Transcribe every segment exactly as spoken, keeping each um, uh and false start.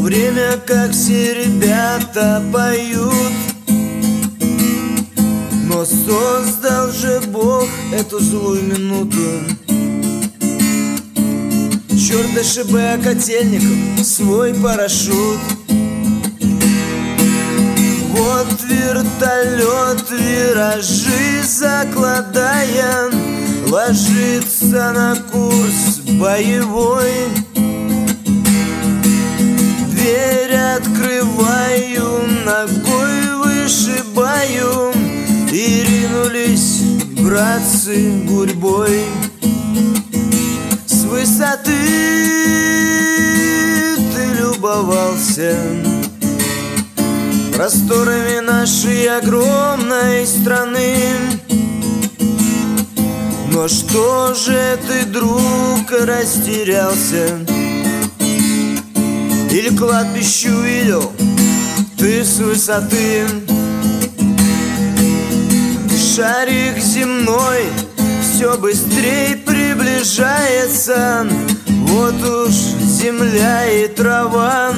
время, как все ребята поют. Но создал же Бог эту злую минуту. Черт ДШБ котельников свой парашют. Вот вертолет, виражи закладая, ложится на курс боевой. Дверь открываю, ногой вышибаю, и ринулись братцы гурьбой. С высоты ты любовался просторами нашей огромной страны. Но что же ты, друг, растерялся? Или кладбище увидел ты с высоты? Шарик земной все быстрее приближается. Вот уж земля и трава.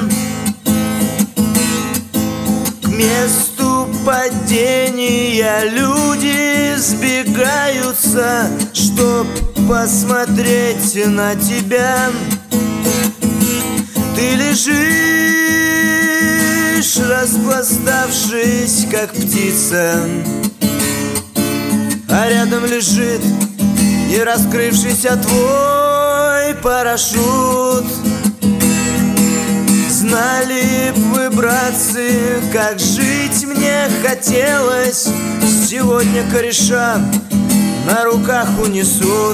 К месту падения люди сбегаются, чтоб посмотреть на тебя. Ты лежишь, распластавшись, как птица, а рядом лежит не раскрывшийся твой парашют. Знали б вы, братцы, как жить мне хотелось. Сегодня кореша на руках унесут.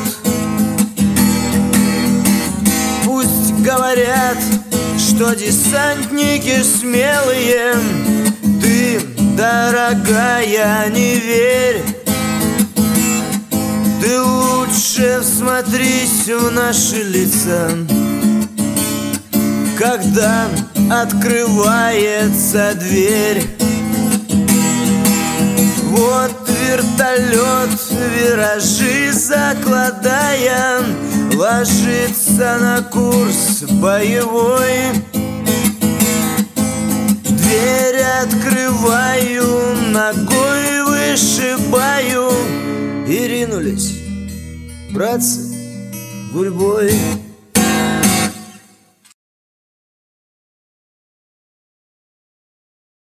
Пусть говорят, что десантники смелые, ты, дорогая, не верь. Ты лучше всмотрись в наши лица, когда открывается дверь. Вот вертолет, виражи закладая, ложится на курс боевой. Дверь открываю, ногой вышибаю, и ринулись братцы гурьбой.